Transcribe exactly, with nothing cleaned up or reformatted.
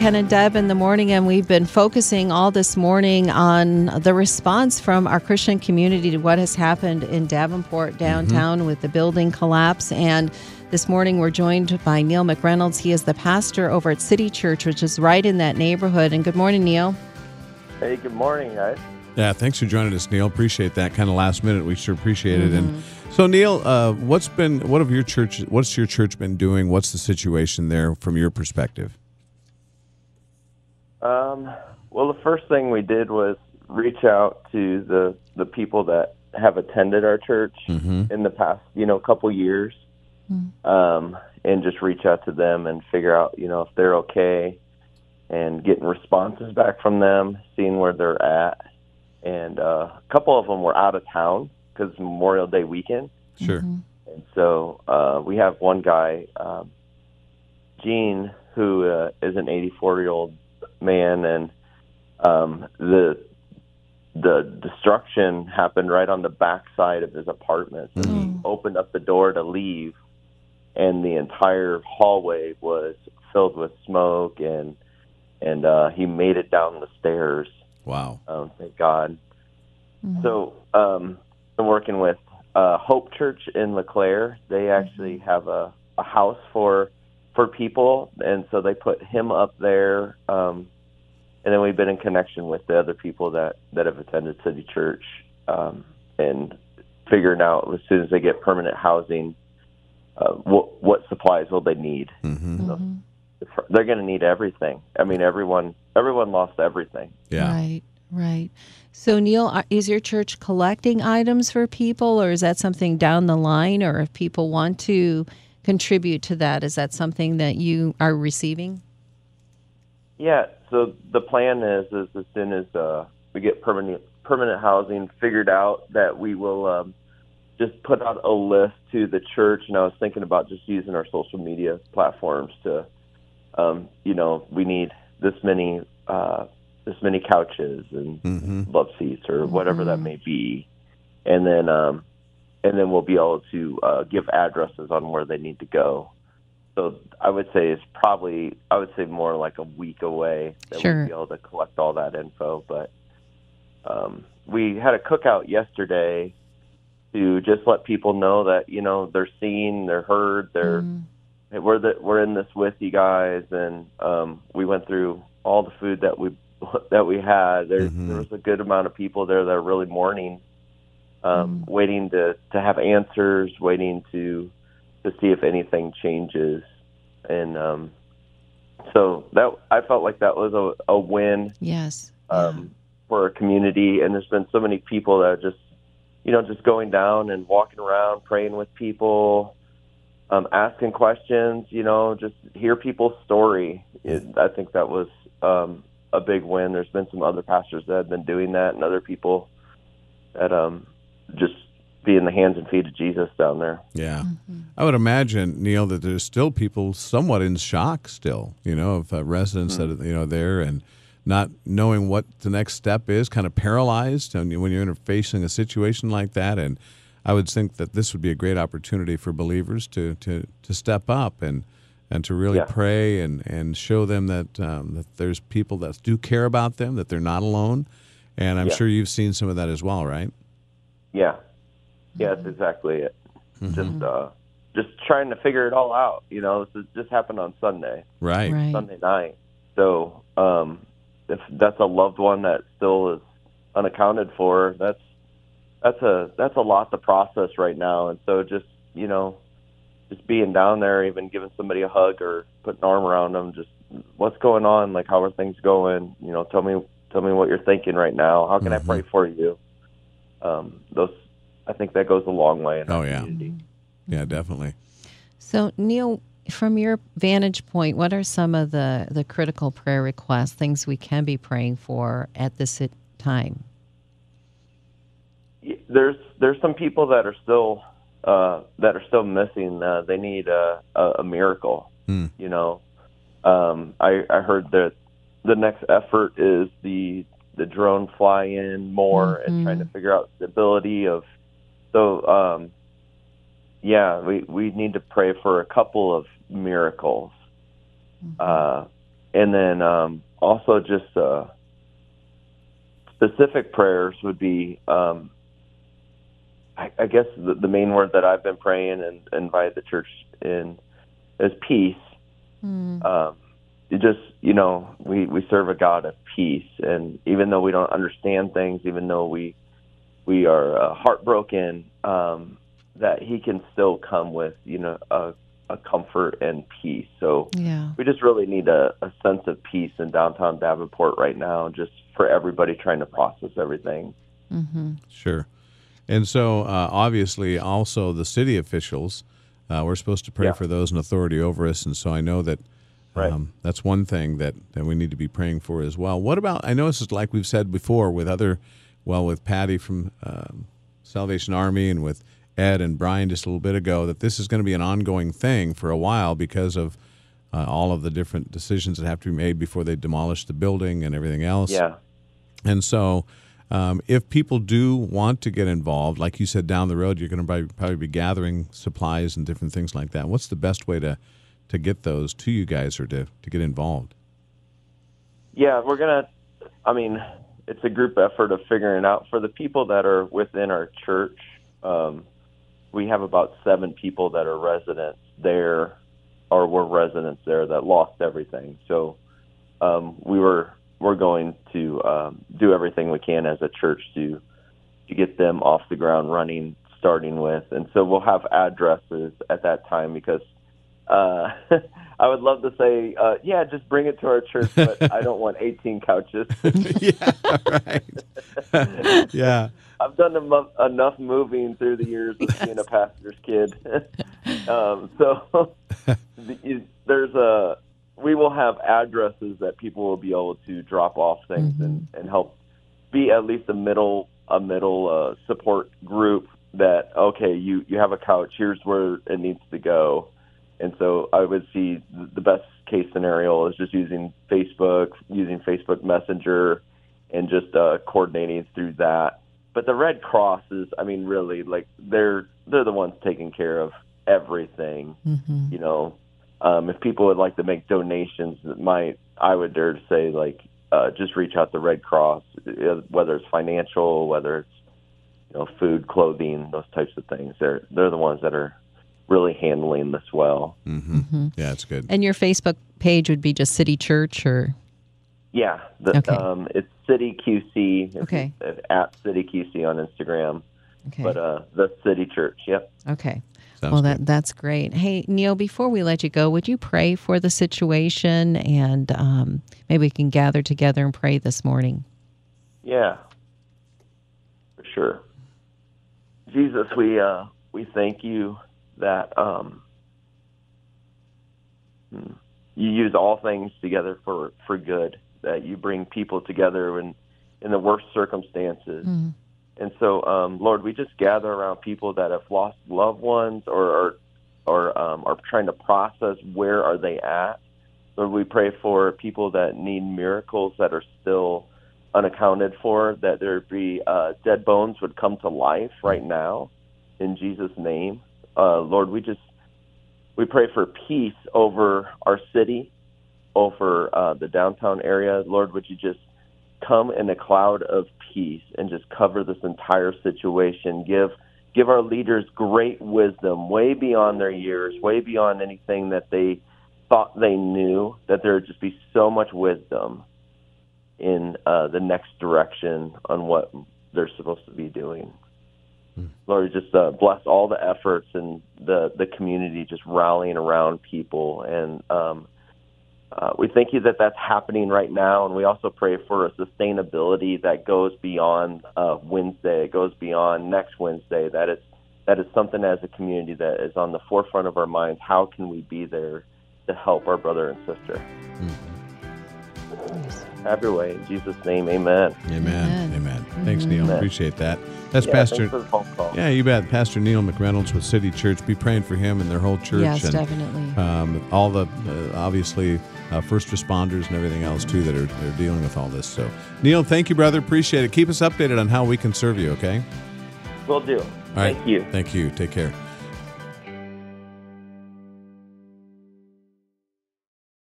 Ken and Deb in the morning, and we've been focusing all this morning on the response from our Christian community to what has happened in Davenport downtown mm-hmm. with the building collapse. And this morning we're joined by Neil McReynolds. He is the pastor over at City Church, which is right in that neighborhood. And good morning, Neil. Hey, good morning, guys. Yeah, thanks for joining us, Neil. Appreciate that kind of last minute. We sure appreciate it. Mm-hmm. And so, Neil, uh, what's been what have your church? What's your church been doing? What's the situation there from your perspective? Um, well, the first thing we did was reach out to the the people that have attended our church mm-hmm. in the past, you know, couple years, mm-hmm. um, and just reach out to them and figure out, you know, if they're okay, and getting responses back from them, seeing where they're at. And uh, a couple of them were out of town because Memorial Day weekend. Sure. Mm-hmm. And so uh, we have one guy, um, Gene, who uh, is an eighty-four-year-old man, and um, the the destruction happened right on the back side of his apartment. So mm-hmm. he opened up the door to leave, and the entire hallway was filled with smoke, and and uh, he made it down the stairs. Wow. Um, thank God. Mm-hmm. So um, I'm working with uh, Hope Church in LeClaire. They actually have a, a house for for people, and so they put him up there. Um, and then we've been in connection with the other people that, that have attended City Church um, and figuring out as soon as they get permanent housing, uh, what, what supplies will they need. Mm-hmm. So, they're going to need everything. I mean, everyone everyone lost everything. Yeah. Right, right. So, Neil, is your church collecting items for people, or is that something down the line? Or if people want to contribute to that, is that something that you are receiving? Yeah. So the plan is, is as soon as uh, we get permanent permanent housing figured out, that we will um, just put out a list to the church. And I was thinking about just using our social media platforms to. Um, you know, we need this many, uh, this many couches and mm-hmm. love seats or whatever mm-hmm. that may be, and then, um, and then we'll be able to uh, give addresses on where they need to go. So I would say it's probably, I would say more like a week away that sure. we'll be able to collect all that info. But um, we had a cookout yesterday to just let people know that, you know, they're seen, they're heard, they're. Mm-hmm. We're the, we're in this with you guys, and um, we went through all the food that we that we had. There, mm-hmm. there was a good amount of people there that are really mourning, um, mm-hmm. waiting to, to have answers, waiting to to see if anything changes, and um, so that I felt like that was a, a win. Yes, um, yeah. for our community, and there's been so many people that are just you know just going down and walking around, praying with people. Um, asking questions, you know, just hear people's story. It, I think that was um, a big win. There's been some other pastors that have been doing that, and other people that um, just be in the hands and feet of Jesus down there. Yeah. Mm-hmm. I would imagine, Neil, that there's still people somewhat in shock still, you know, of uh, residents mm-hmm. that, you know, there and not knowing what the next step is, kind of paralyzed and when you're facing a situation like that. And I would think that this would be a great opportunity for believers to, to, to step up and, and to really yeah. pray and, and show them that um, that there's people that do care about them, that they're not alone. And I'm yeah. sure you've seen some of that as well, right? Yeah. Yeah, that's exactly it. Mm-hmm. Just uh, just trying to figure it all out. You know, this just happened on Sunday. Right. right. Sunday night. So um, if that's a loved one that still is unaccounted for, that's That's a that's a lot to process right now, and so just you know, just being down there, even giving somebody a hug or putting an arm around them, just what's going on, like how are things going? You know, tell me tell me what you're thinking right now. How can mm-hmm. I pray for you? Um, those I think that goes a long way in oh our yeah, community. Yeah, definitely. So Neil, from your vantage point, what are some of the the critical prayer requests, things we can be praying for at this time? There's there's some people that are still uh, that are still missing. Uh, they need a, a, a miracle. Mm. You know, um, I, I heard that the next effort is the the drone fly in more mm-hmm. and trying to figure out the ability of. So um, yeah, we we need to pray for a couple of miracles. Mm-hmm. Uh, and then um, also just uh, specific prayers would be, um, I, I guess the, the main word that I've been praying and, and invited the church in is peace. Mm. Um, it just, you know, we, we serve a God of peace, and even though we don't understand things, even though we we are uh, heartbroken, um, that He can still come with, you know, a, a comfort and peace. So yeah. we just really need a, a sense of peace in downtown Davenport right now, just for everybody trying to process everything. Mm-hmm. Sure. And so, uh, obviously, also the city officials, uh, we're supposed to pray Yeah. for those in authority over us, and so I know that um, Right. that's one thing that, that we need to be praying for as well. What about, I know this is like we've said before with other, well, with Patty from um, Salvation Army and with Ed and Brian just a little bit ago, that this is going to be an ongoing thing for a while because of uh, all of the different decisions that have to be made before they demolish the building and everything else. Yeah. And so um, if people do want to get involved, like you said, down the road, you're going to probably be gathering supplies and different things like that. What's the best way to, to get those to you guys or to, to get involved? Yeah, we're going to, I mean, it's a group effort of figuring out. For the people that are within our church, um, we have about seven people that are residents there, or were residents there, that lost everything. So um, we were we're going to um, do everything we can as a church to to get them off the ground running, starting with. And so we'll have addresses at that time, because uh, I would love to say, uh, yeah, just bring it to our church, but I don't want eighteen couches. Yeah, right. Yeah. I've done enough, enough moving through the years of being a pastor's kid. um, so there's a, we will have addresses that people will be able to drop off things mm-hmm. and, and help be at least a middle, a middle uh, support group that, okay, you, you have a couch, here's where it needs to go. And so I would see the best case scenario is just using Facebook, using Facebook Messenger, and just uh, coordinating through that. But the Red Cross is, I mean, really, like, they're they're the ones taking care of everything. Mm-hmm. You know, um, if people would like to make donations, that might, I would dare to say, like, uh, just reach out to Red Cross, whether it's financial, whether it's, you know, food, clothing, those types of things. They're they're the ones that are really handling this well. Mm-hmm. Mm-hmm. Yeah, it's good. And your Facebook page would be just City Church, or? Yeah, the, okay. um, it's City Q C. Okay. It's at City Q C on Instagram. Okay. But uh, the City Church, yep. Okay. Sounds well, that good. that's great. Hey, Neil, before we let you go, would you pray for the situation, and um, maybe we can gather together and pray this morning? Yeah, for sure. Jesus, we uh, we thank you that um, you use all things together for, for good, that you bring people together in, in the worst circumstances. Mm-hmm. And so, um, Lord, we just gather around people that have lost loved ones or or, or um, are trying to process where are they at. Lord, we pray for people that need miracles that are still unaccounted for, that there be uh, dead bones would come to life right now in Jesus' name. Uh, Lord, we just we pray for peace over our city, over uh, the downtown area. Lord, would you just come in a cloud of peace and just cover this entire situation. Give give our leaders great wisdom, way beyond their years, way beyond anything that they thought they knew, that there would just be so much wisdom in uh, the next direction on what they're supposed to be doing. Hmm. Lord, just uh, bless all the efforts and the, the community just rallying around people. And um, uh, we thank you that that's happening right now. And we also pray for a sustainability that goes beyond uh, Wednesday, it goes beyond next Wednesday, that it's, that is something as a community that is on the forefront of our minds. How can we be there to help our brother and sister? Mm-hmm. Have your way. In Jesus' name, amen. Amen. Amen. Amen. Mm-hmm. Thanks, Neil. Amen. Appreciate that. That's yeah, Pastor. Thanks for the phone call. Yeah, you bet. Pastor Neil McReynolds with City Church. Be praying for him and their whole church. Yes, and, definitely. Um, all the, uh, obviously, uh, first responders and everything else, too, that are, are dealing with all this. So, Neil, thank you, brother. Appreciate it. Keep us updated on how we can serve you, okay? Will do. All right. Thank you. Thank you. Take care.